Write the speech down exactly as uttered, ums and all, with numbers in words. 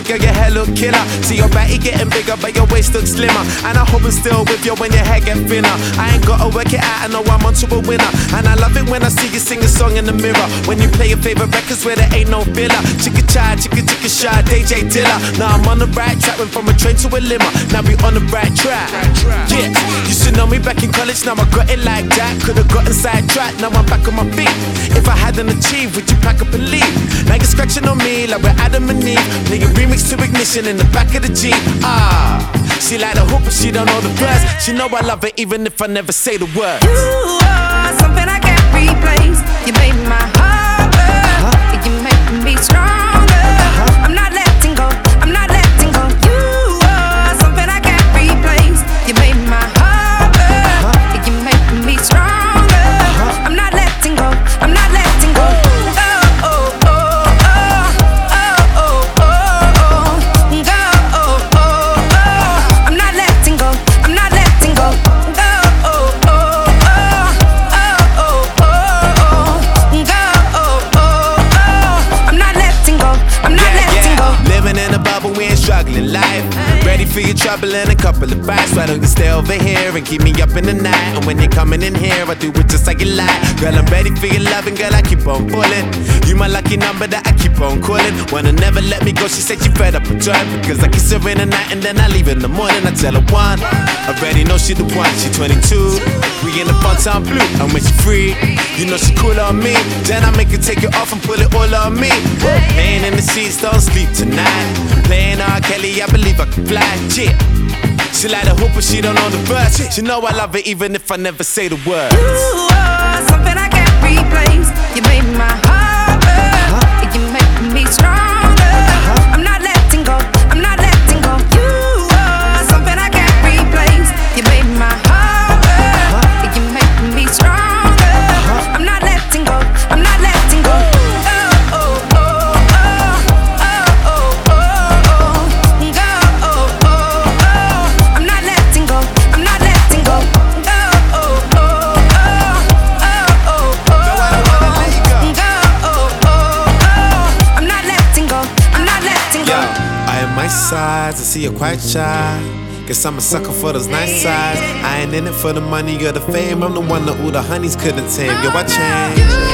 girl, your hair look killer. See your body getting bigger, but your waist looks slimmer. And I hope I'm still with you when your hair get thinner. I ain't gotta work it out, I know I'm onto a winner. And I love it when I see you sing a song in the mirror. When you play your favorite records where there ain't no filler. Chicka chai, chicka chicka shy, D J Dilla. Now I'm on the right track, went from a train to a limo. Now we on the right track. Yeah, you should know me back in college, now I got it like that. Could've gotten sidetracked, now I'm back on my feet. If I hadn't achieved, would you pack up and leave? Now you're scratching on me like we're Adam and Eve. Playing remix to Ignition in the back of the Jeep. Ah, she like the hoop but she don't know the verse. She know I love her even if I never say the word. You are something I can't replace. You made my heart burn. Huh? You make me stronger. Huh? I'm not letting go, I'm not letting go. You are something I can't replace. You made my heart burn. Huh? You make me stronger. Huh? I'm not letting go, I'm not letting go. Struggling life, ready for your trouble and a couple of bites. Why don't you stay over here and keep me up in the night? And when you're coming in here, I do it just like you like. Girl, I'm ready for your loving, girl, I keep on pulling. You my lucky number that I keep on calling. Wanna never let me go, she said she fed up with joy. Because I kiss her in the night and then I leave in the morning. I tell her one, I already know she the one, she twenty-two. We in the fun time blue, and when she free, you know she cool on me. Then I make her take it off and pull it all on me. Laying in the sheets, don't sleep tonight. Playing R. Kelly, I believe I can fly. Yeah. She like the hoop, but she don't know the verse. She know I love her even if I never say the word. You are something I can't replace. You made my heart burn. Huh? You make me stronger. Huh? I'm not letting go, I'm not letting go. You are something I can't replace. You made my heart burn. Huh? You make me stronger. Huh? I'm not letting go, I'm not letting go. Sides, I see you're quite shy. Guess I'm a sucker for those nice sides. I ain't in it for the money or the fame. I'm the one that all the honeys couldn't tame. Yo, I changed.